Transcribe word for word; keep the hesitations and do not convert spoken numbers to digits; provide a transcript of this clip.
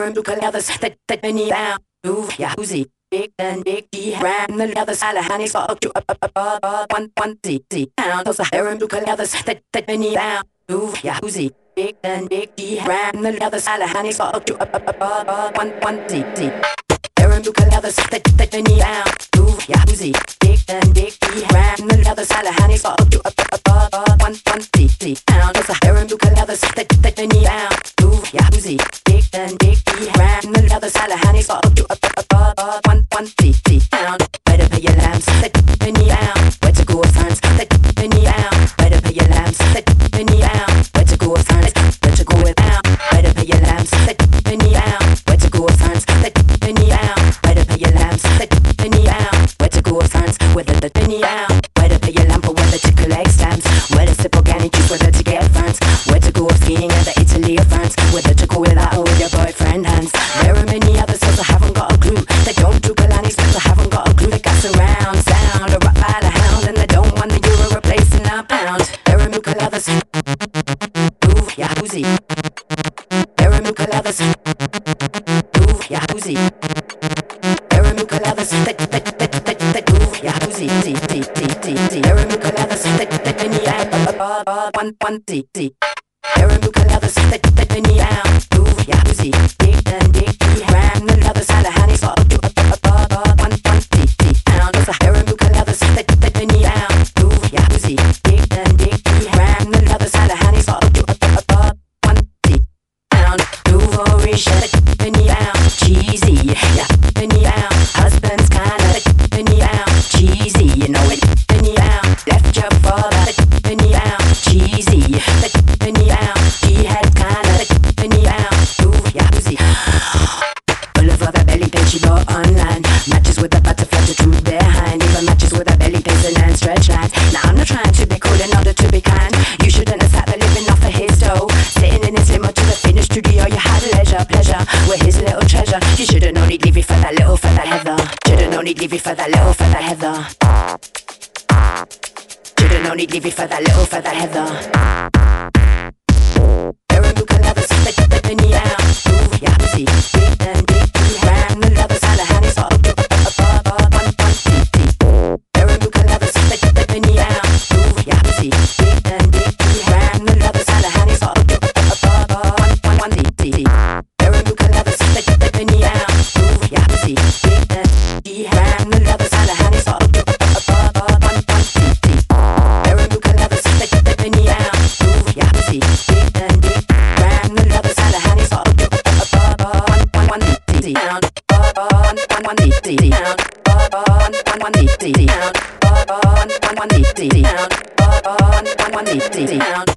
Aaron Luca leathers that that many down. Move ya Uzi. Big and big G ran the leather Salahani saw you up up up up up one one Z Z down. Those are Aaron Luca leathers that that many down. Move ya Uzi. Big and big G ran the leather Salahani saw you up up up up up one one Z Z. Aaron Luca leathers that that many down. Move ya Uzi. Big and big G ran the leather Salahani saw you up up up up up one one Z Z down. Those are Aaron Luca leathers that that many down. Move ya Uzi. Big and big G ran the leather Salahani saw you up up up up up one one Z Z down. Better pay your lambs that many down. Where to go sons that many down. Better pay your lambs that many down. Where to go sons where to go down. Better pay your lambs that many down. Where to go sons that many down. Better pay your lambs that many down. Where to go sons whether the penny down. Better pay your lamp or whether to collect stamps. Whether to sip organic juice whether to get funds. Where to go skiing at the Italy or France. Whether to go without or with your boyfriend hands. There are many others so I haven't got a clue. They don't do Kalani's but I haven't got a clue. They got surround sound a rock by the hound. And they don't want the euro replacing our pound. Aramuka leathers. Move ya Uzi. Aramuka leathers. Move ya Uzi. Aramuka leathers. That that that that that move ya Uzi. T T T T T. Aramuka leathers. That that any out. One one T T. Aramuka leathers. That that any out. Move ya Uzi. Big and big. Ram the leathers. Salahani saw you up up up up one one T T. Down. Those are Aramuka leathers. That that any out. Move ya Uzi. Big and big. Ram the leathers. Salahani saw you up up up one T. Down. Nouveau riche. That any out. Cheesy. Yeah. Any out. Husband's kinda. That any out. Cheesy. You know it. Any out. Left your father. That any out. Cheesy. That any out. He had kinda. That any out. Move ya Uzi. Full of other belly paint she bought online. Matches with a butterfly to truth behind. Even matches with a belly paint and stretch lines. Now I'm not trying to be cool in order to be kind. You shouldn't have sat there living off of his dough. Sitting in his limo to the fitness studio. You had leisure, pleasure with his little treasure. You should've known he'd leave you for that little, for that heather. Should've known he'd leave you for that little, for that heather. Should've known he'd leave you for that little, for that heather. Aramuka leathers, that that many out. Move ya Uzi. Big and big. Ran the leathers. Salahani saw you up up up up one one T T. Aramuka leathers, that that many out. Move ya Uzi. Big and big. Ran the leathers. Salahani saw you up up up up one one one T T. Aramuka leathers, that that many out. Move ya Uzi. Big and big. Ran the leathers. Salahani saw you up up up up one one T T. Aramuka leathers, that that many out. Move ya Uzi. Big and big. Ran the leathers. Salahani saw you up up up up one one one T T. Down. One one one T T. Down. One one one T T. Down. One one one T T. Down. One one one T T. Down.